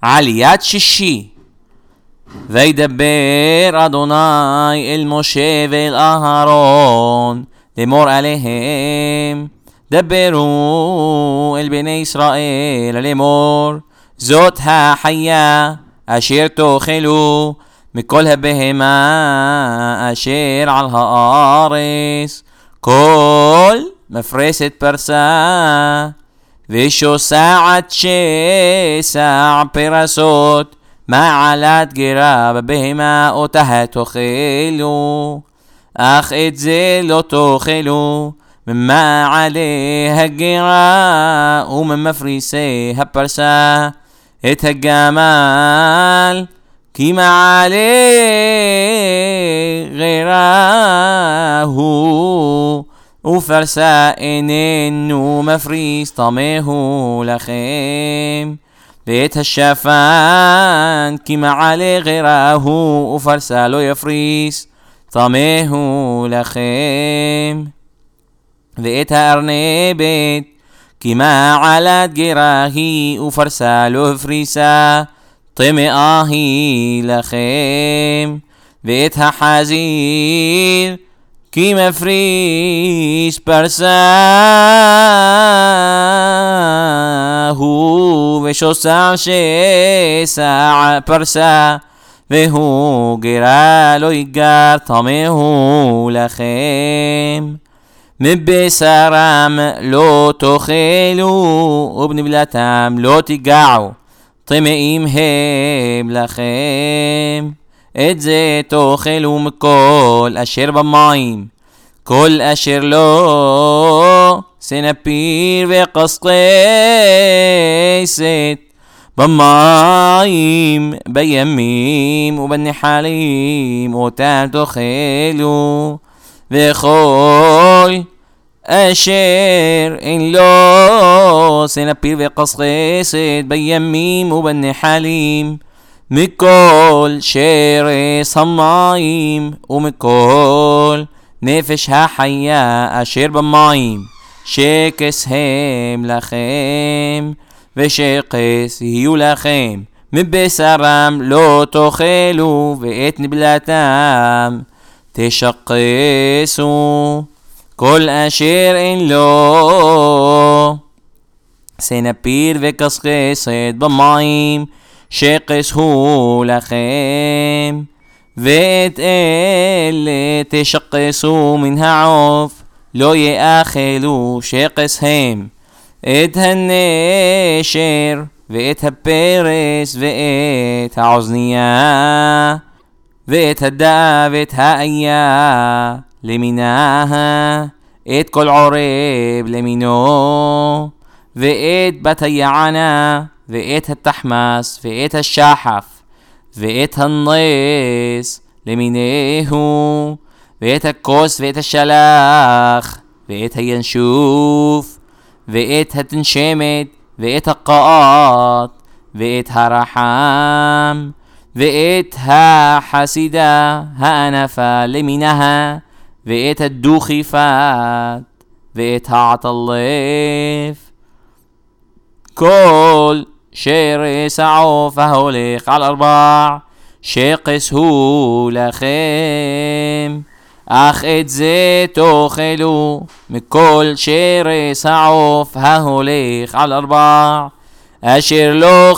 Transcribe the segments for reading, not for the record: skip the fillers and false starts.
עליית שישי. וידבר אדוני אל משה ואל אהרון לאמור עליהם, דברו אל בני ישראל לאמור, זאת החיה אשר תאכלו מכל הבהמה אשר על הארץ, כל מפרסת פרסה ושוסעת שסע פרסות מעלת גרה בבהמה אותה תאכלו, אך את זה לא תאכלו ממעלה הגרה וממפריסי הפרסה את הגמל, כי מעלה גרה הוא ופרסה איננו מפריס, טמא הוא לכם. ואת השפן, כי מעלה גרה הוא ופרסה לא יפריס, טמא הוא לכם. ואת הארנבת, כי מעלת גרה היא ופרסה לא הפריסה, טמאה היא לכם. ואת החזיר, כי מפריס פרסה הוא ושוסע שסע פרסה והוא גרה לא יגר, טמא הוא לכם. מבשרם לא תאכלו ובנבלתם לא תיגעו, טמאים הם לכם. את זה תאכלו מכל אשר במים, כל אשר לא סנפיר וקשקשת במים בימים ובנחלים אותם תאכלו, וכל אשר אין לו סנפיר וקשקשת בימים ובנחלים מכל שרס המים ומכל נפש החיה אשר במים, שקס הם לכם ושקס יהיו לכם. מבשרם לא תאכלו ואת נבלתם תשקסו, כל אשר אין לו סנפיר וקשקשת במים, שקס הוא לכם. ואת אלה תשקסו מן העוף, לא יאכלו, שקס הם. את הנשר ואת הפרס ואת האוזנייה ואת הדא ואת האיה למינה, את כל עורב למינו, ואת בת היענה ואת התחמס ואת השחף ואת הנס למיניהו, ואת הכוס ואת השלח ואת הינשוף ואת התנשמת ואת הקאות ואת הרחם ואת החסידה הענפה למינها ואת הדוכיפת ואת העטלף. כל שרס העוף ההולך על 4, שקס הוא לכם. אך את זה תאכלו מכל שרס העוף ההולך על 4, אשר לא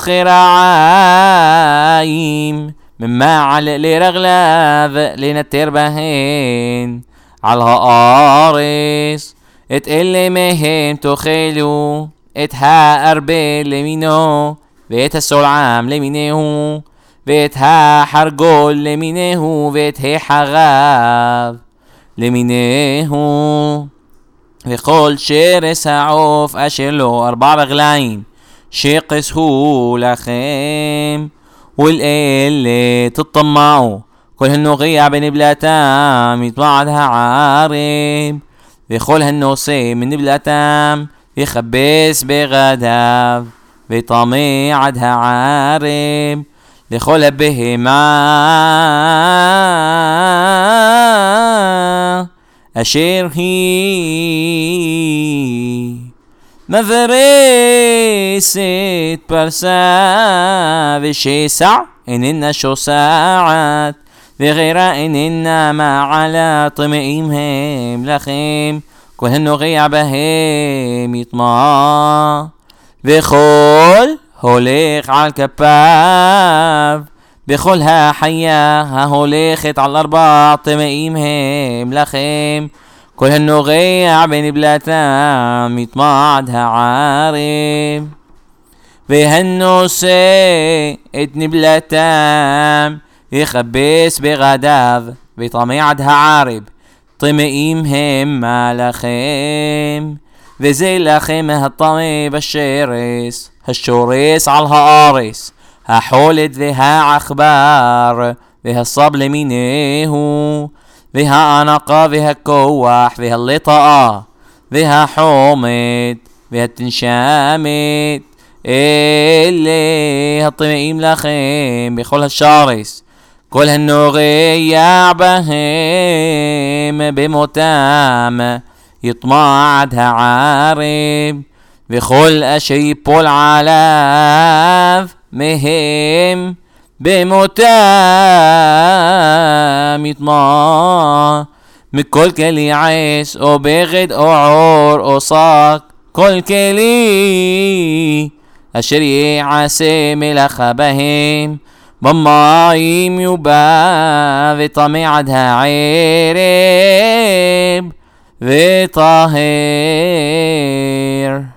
חרעיים ממעל לרגליו לנטר בהן על הארץ. את אלה מהם תאכלו, את הארבל למינו ואת הסולעם למינהו ואת החרגול למינהו ואת החרב למינהו, וכל שרס העוף אשר לו 4 רגליים, שקס הוא לכם. ולאלה תטמעו, כל הנוגע בנבלתם יטמע הערב, וכל הנושא מנבלתם יכבס בגדיו וטמא עד הערב. לכל הבהמה אשר היא مفرست برسا وشيسع إننا شوساعات وغير إننا ما على طمئيمهم لخيم كل هالنغيع بهم يطمع وخول هوليخ على الكباب بخولها حيا ها هوليخت على الأربع طمئيمهم لخيم كل هالنغيع بين بلاتام يطمعدها عارم وهالنوسي اتني بلاتام يخبس بغداv وطميعدها عارب طمئيمهم ما لخيم وزي لخيم هالطمي بالشيرس هالشوريس على الهارس هحولد وها عخبار وها الصبل مينيهو وها أنقا وها كوح وها اللطاء وها حومد وها التنشامد اللي هالطمئيم لخيم بخول هالشارس كل هالنغيع بهم بمتام يطمعدها عارب بخول أشي بول علاف مهم بمتام يطمع مكل كلي عيس او بغد او عور او صاك كل كلي أشري عاسي ملخ بهم بمايم يبا وطميعدها عيرب وطاهر